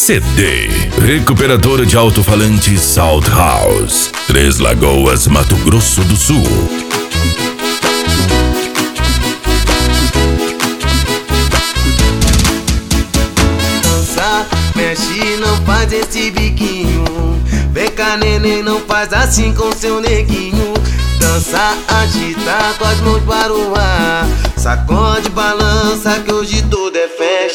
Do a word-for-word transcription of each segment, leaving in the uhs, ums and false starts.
C D. Recuperadora de alto-falantes Sound House. Três Lagoas, Mato Grosso do Sul. Dança, mexe, não faz esse biquinho. Vem cá, neném, não faz assim com seu neguinho. Dança, agita com as mãos para o ar. Sacode, balança que hoje tudo é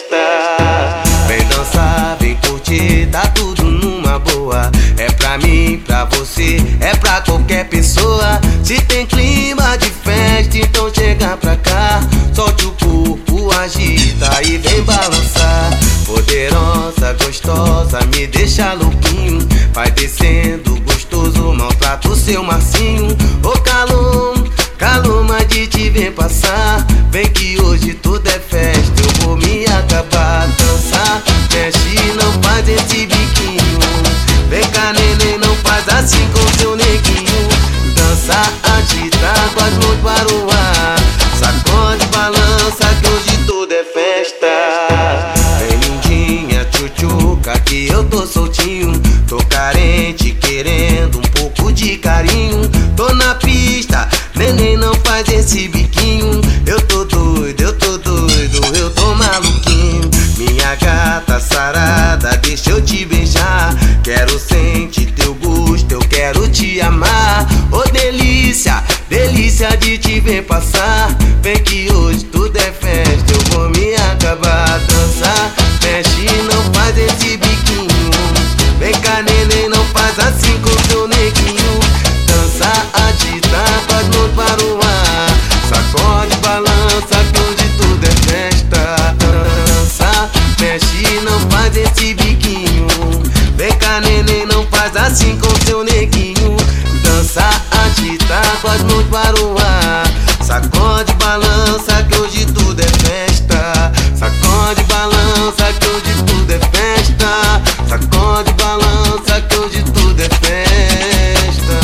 festa. Vem dançar, vem curtir, tá tudo numa boa. É pra mim, pra você, é pra qualquer pessoa. Se tem clima de festa, então chega pra cá. Solte o corpo, agita e vem balançar. Poderosa, gostosa, me deixa louquinho. Vai descendo, gostoso, maltrata o seu Marcinho. Ô calor, calor, mas de te ver passar. Vem que hoje tudo é festa, eu vou me acabar. Dançar, mexe, não faz esse biquinho. Vem cá, neném, não faz assim com seu neguinho. Dançar, agitar com as mãos para o ar. Sacode, balança que hoje tudo é festa. Vem lindinha, tchutchuca, que eu tô soltinho. Tô carente, querendo um pouco de carinho. Tô na pista, neném, não faz esse biquinho. Eu tô doido, eu tô doido, eu tô maluquinho. Minha gata sarada, deixa eu te beijar. Quero sentir teu gosto, eu quero te amar. Ô delícia, delícia de te ver passar. Vem que hoje tudo é festa, eu vou me acabar. Dançar, mexe, não faz esse biquinho. Vem cá, neném, não faz assim com seu neguinho. Dançar, agitar com as mãos para o ar. Sacode, balança que hoje tudo é festa. Dançar, mexe, não faz esse biquinho. Vem cá, neném, não faz assim com seu neguinho. Dançar, agitar com as mãos para o ar. Sacode, balança que hoje tudo é festa. Sacode, balança que hoje tudo é festa. Sacode, balança que hoje tudo é festa.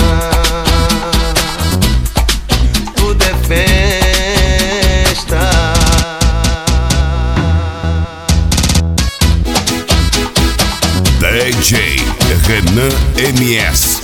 Tudo é festa. D J Renan M S.